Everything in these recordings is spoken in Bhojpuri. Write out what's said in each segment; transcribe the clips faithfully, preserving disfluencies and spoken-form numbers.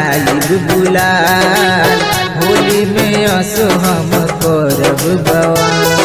लगाई गुलाल होली में असो हम करब बवाल।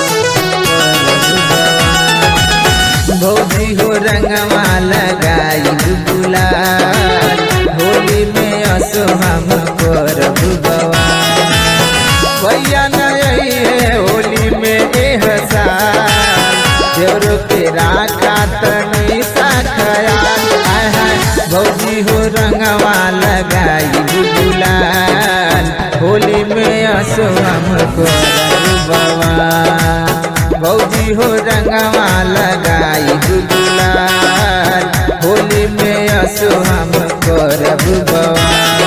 भौजी हो रंगवा लगाई गुलाल होली में असो हम करब बवाल। भैया नहीं है होली में एहसास देवरो के राखा तनी सा ख्याल। भौजी हो रंगवा लगाई गुलाल होली में असो हम करब बवाल। भौजी हो रंगवा लगाई गुलाल होली में असो हम करब बवाल।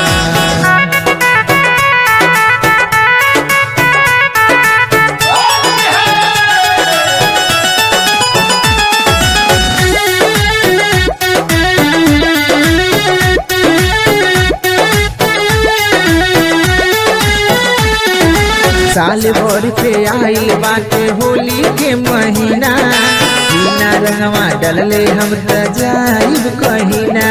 साल भर पे आइल बाटे होली के महीना बिना रंगवा डलले हम त जाइब कहीना।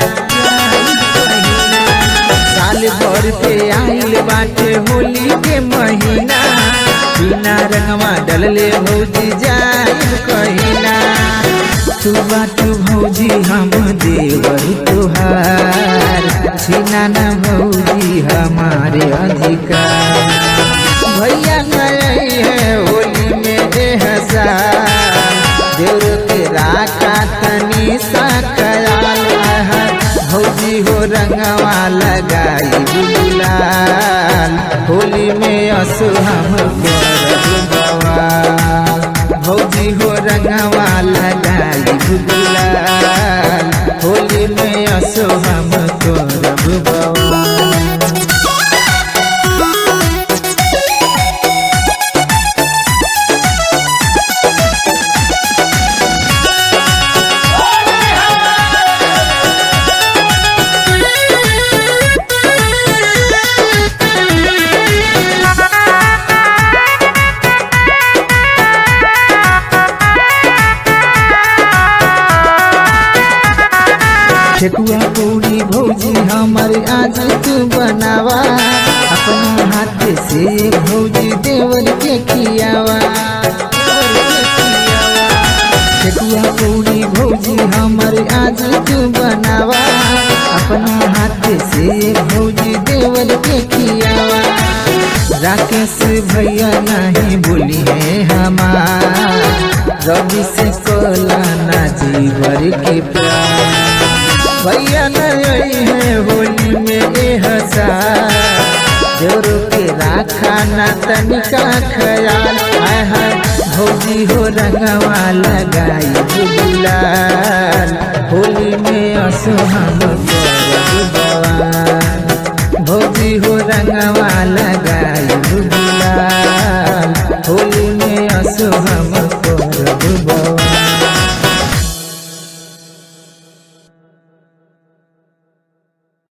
साल भर पे आइल बाटे होली के महीना बिना रंगवा डलले भौजी जाइब कहीना। तू बाटू भौजी हम देवर तुहार छीना न भौजी हमारे अधिकार। भैया नहीं है होली में एहसास देवरो के राखा तनी सा ख्याल। भौजी हो रंगवा लगाई गुलाल होली में असो हम करब बवाल। भौजी हो रंगवा लगाई गुलाल होली में असो हम करब बवाल। ठेकुआ पूरी भौजी हमारे आज तू बनावा अपना हाथ से भौजी देवर के खियावा। ठेकुआ पूरी भौजी हमारे आज तू बनावा अपना हाथ से भौजी देवर के खियावा। राकेश भैया नहीं बोली है हमार रवि से कोला ना जीवर के प्यार। भैया नहीं है होली में एहसास देवरो के राखा ना तनिका ख्याल। भौजी हो रंगवा लगाई गुलाल होली में असो हम करब बवाल। भौजी हो रंगवा